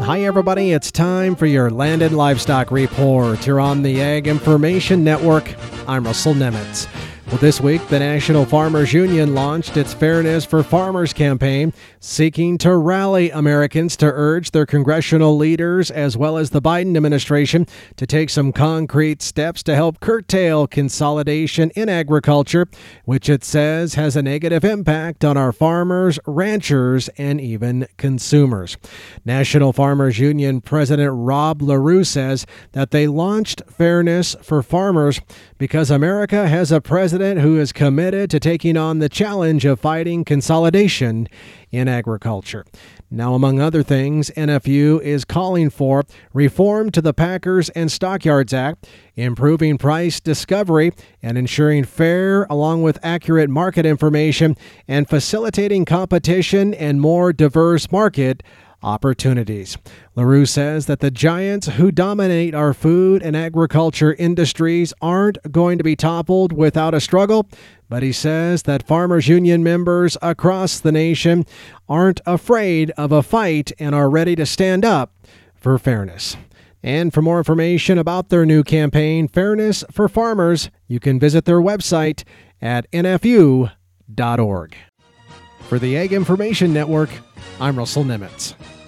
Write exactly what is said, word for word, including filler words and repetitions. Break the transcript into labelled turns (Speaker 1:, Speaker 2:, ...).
Speaker 1: Hi, everybody. It's time for your Land and Livestock Report. You're on the Ag Information Network. I'm Russell Nemitz. Well, this week, the National Farmers Union launched its Fairness for Farmers campaign, seeking to rally Americans to urge their congressional leaders as well as the Biden administration to take some concrete steps to help curtail consolidation in agriculture, which it says has a negative impact on our farmers, ranchers, and even consumers. National Farmers Union President Rob LaRue says that they launched Fairness for Farmers because America has a president who is committed to taking on the challenge of fighting consolidation in agriculture. Now, among other things, N F U is calling for reform to the Packers and Stockyards Act, improving price discovery and ensuring fair along with accurate market information, and facilitating competition and more diverse market opportunities. LaRue says that the giants who dominate our food and agriculture industries aren't going to be toppled without a struggle, but he says that farmers union members across the nation aren't afraid of a fight and are ready to stand up for fairness. And for more information about their new campaign, Fairness for Farmers, you can visit their website at N F U dot org. For the Ag Information Network, I'm Russell Nemitz.